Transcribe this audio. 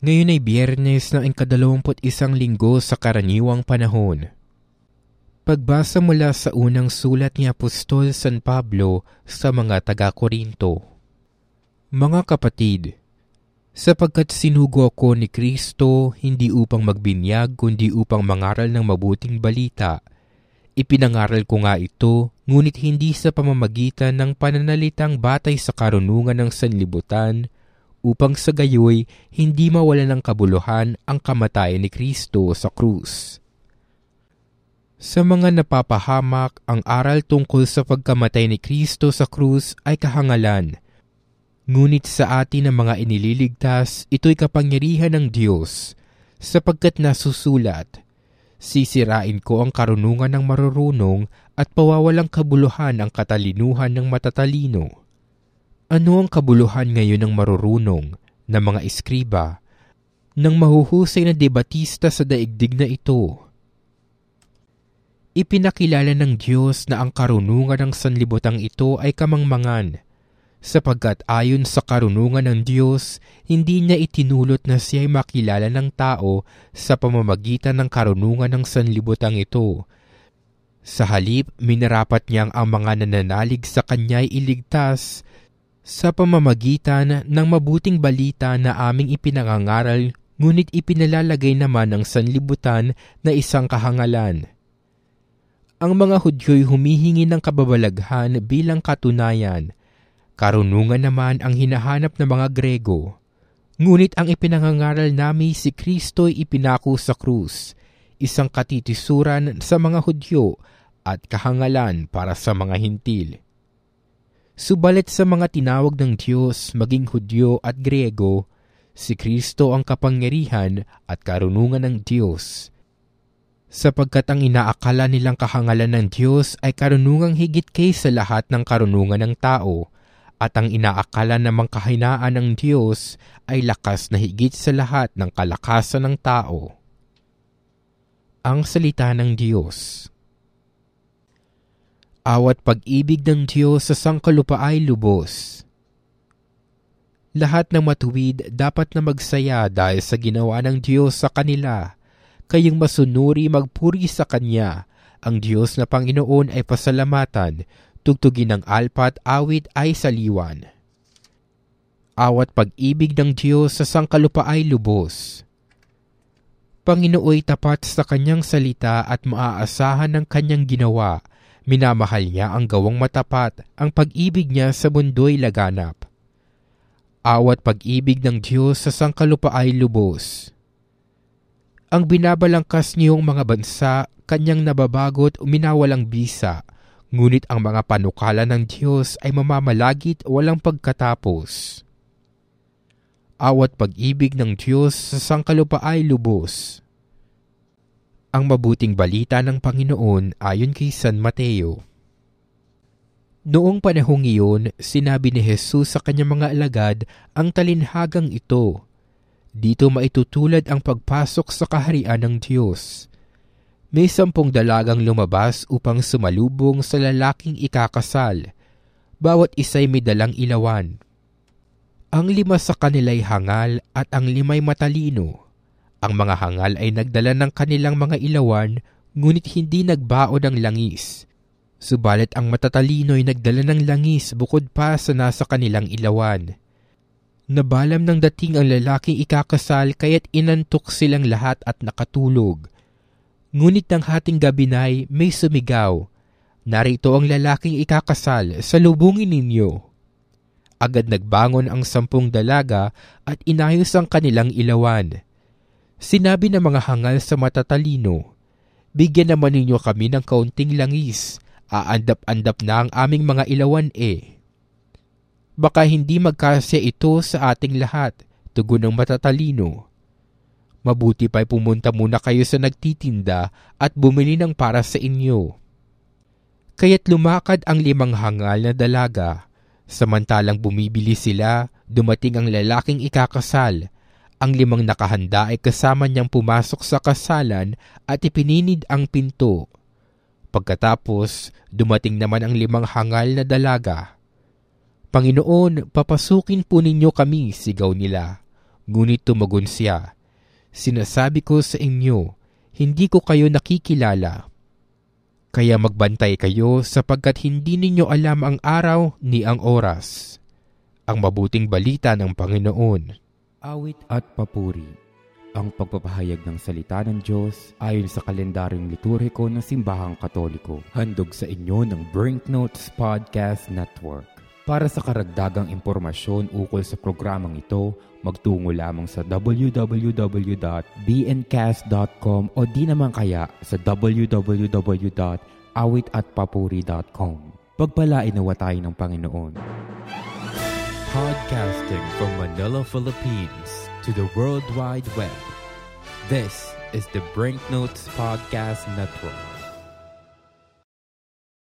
Ngayon ay Biyernes ng ika-21 linggo sa karaniwang panahon. Pagbasa mula sa unang sulat ni Apostol San Pablo sa mga taga-Korinto. Mga kapatid, sapagkat sinugo ako ni Kristo hindi upang magbinyag kundi upang mangaral ng mabuting balita. Ipinangaral ko nga ito, ngunit hindi sa pamamagitan ng pananalitang batay sa karunungan ng sanlibutan, upang sa gayoy hindi mawalan ng kabuluhan ang kamatayan ni Kristo sa krus. Sa mga napapahamak, ang aral tungkol sa pagkamatay ni Kristo sa krus ay kahangalan. Ngunit sa atin ng mga inililigtas, ito'y kapangyarihan ng Diyos, sapagkat nasusulat, sisirain ko ang karunungan ng marurunong at pawawalang kabuluhan ang katalinuhan ng matatalino. Ano ang kabuluhan ngayon ng marurunong, ng mga eskriba, ng mahuhusay na debatista sa daigdig na ito? Ipinakilala ng Diyos na ang karunungan ng sanlibutang ito ay kamangmangan, sapagkat ayon sa karunungan ng Diyos, hindi niya itinulot na siya'y makilala ng tao sa pamamagitan ng karunungan ng sanlibutang ito. Sa halip, minarapat niyang ang mga nananalig sa kanya'y iligtas sa pamamagitan ng mabuting balita na aming ipinangangaral, ngunit ipinalalagay naman ng sanlibutan na isang kahangalan. Ang mga Hudyo'y humihingi ng kababalaghan bilang katunayan, karunungan naman ang hinahanap ng mga Grego. Ngunit ang ipinangangaral namin si Kristo'y ipinako sa krus, isang katitisuran sa mga Hudyo at kahangalan para sa mga Hintil. Subalit sa mga tinawag ng Diyos, maging Hudyo at Grego, si Kristo ang kapangyarihan at karunungan ng Diyos. Sapagkat ang inaakala nilang kahangalan ng Diyos ay karunungang higit kaysa lahat ng karunungan ng tao, at ang inaakala namang kahinaan ng Diyos ay lakas na higit sa lahat ng kalakasan ng tao. Ang salita ng Diyos. Awat pag-ibig ng Diyos sa sangkalupa ay lubos. Lahat ng matuwid dapat na magsaya dahil sa ginawa ng Diyos sa kanila. Kayong masunuri magpuri sa Kanya. Ang Diyos na Panginoon ay pasalamatan. Tugtugin ng alpat awit ay saliwan. Awat pag-ibig ng Diyos sa sangkalupa ay lubos. Panginooy tapat sa Kanyang salita at maaasahan ng Kanyang ginawa. Minamahal niya ang gawang matapat, ang pag-ibig niya sa mundo'y laganap. Awat pag-ibig ng Diyos sa sangkalupa ay lubos. Ang binabalangkas niyong mga bansa, Kanyang nababagot o minawalang bisa, ngunit ang mga panukala ng Diyos ay mamamalagit walang pagkatapos. Awat pag-ibig ng Diyos sa sangkalupa ay lubos. Ang mabuting balita ng Panginoon ayon kay San Mateo. Noong panahong iyon, sinabi ni Jesus sa kanyang mga alagad ang talinhagang ito. Dito maitutulad ang pagpasok sa kaharian ng Diyos. May 10 dalagang lumabas upang sumalubong sa lalaking ikakasal. Bawat isa'y may dalang ilawan. Ang 5 sa kanila'y hangal at ang 5'ay matalino. Ang mga hangal ay nagdala ng kanilang mga ilawan, ngunit hindi nagbaon ng langis. Subalit ang matatalino'y nagdala ng langis bukod pa sa nasa kanilang ilawan. Nabalam ng dating ang lalaking ikakasal kaya't inantok silang lahat at nakatulog. Ngunit ng hating gabi na'y may sumigaw, "Narito ang lalaking ikakasal, salubungin ninyo." Agad nagbangon ang 10 dalaga at inayos ang kanilang ilawan. Sinabi ng mga hangal sa matatalino, "Bigyan naman ninyo kami ng kaunting langis, aandap-andap na ang aming mga ilawan eh." "Baka hindi magkasya ito sa ating lahat," tugon ng matatalino. "Mabuti pa'y pumunta muna kayo sa nagtitinda at bumili ng para sa inyo." Kaya't lumakad ang 5 hangal na dalaga. Samantalang bumibili sila, dumating ang lalaking ikakasal. Ang 5 nakahanda ay kasama niyang pumasok sa kasalan at ipininid ang pinto. Pagkatapos, dumating naman ang 5 hangal na dalaga. "Panginoon, papasukin po ninyo kami," sigaw nila. Ngunit tumagon siya, "Sinasabi ko sa inyo, hindi ko kayo nakikilala. Kaya magbantay kayo sapagkat hindi ninyo alam ang araw ni ang oras." Ang mabuting balita ng Panginoon. Awit at papuri. Ang pagpapahayag ng salita ng Diyos ayon sa kalendaryong liturhiko ng Simbahang Katoliko. Handog sa inyo ng Brinknotes Podcast Network. Para sa karagdagang impormasyon ukol sa programang ito, magtungo lamang sa www.bncast.com o di naman kaya sa www.awitatpapuri.com. Pagpalain nawa tayo ng Panginoon. Podcasting from Manila, Philippines to the World Wide Web. This is the Brinknotes Podcast Network.